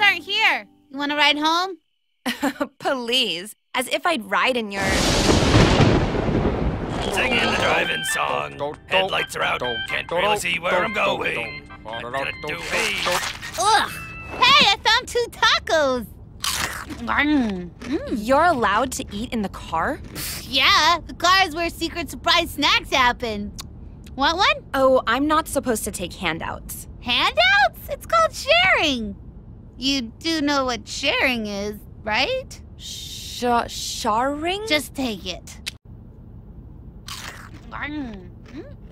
aren't here. You want to ride home? Please. As if I'd ride in your... Singing the driving song. Headlights are out. Can't really see where I'm going. I'm gonna do Ugh! Hey, I found 2 tacos. You're allowed to eat in the car? Yeah, the car is where secret surprise snacks happen. Want one? Oh, I'm not supposed to take handouts. Handouts? It's called sharing. You do know what sharing is, right? Sharing? Just take it.